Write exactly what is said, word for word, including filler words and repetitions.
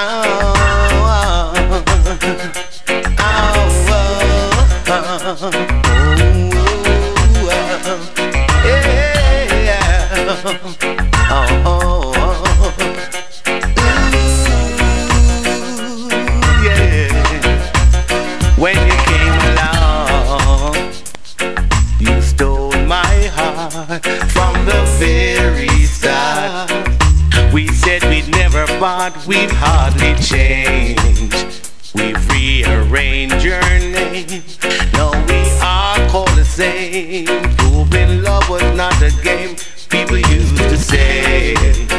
When you came along, you stole my heart from the very start. We said we'd never part, we've hardly changed. We've rearranged your name, now we are called the same. Proving love was not a game, people used to say.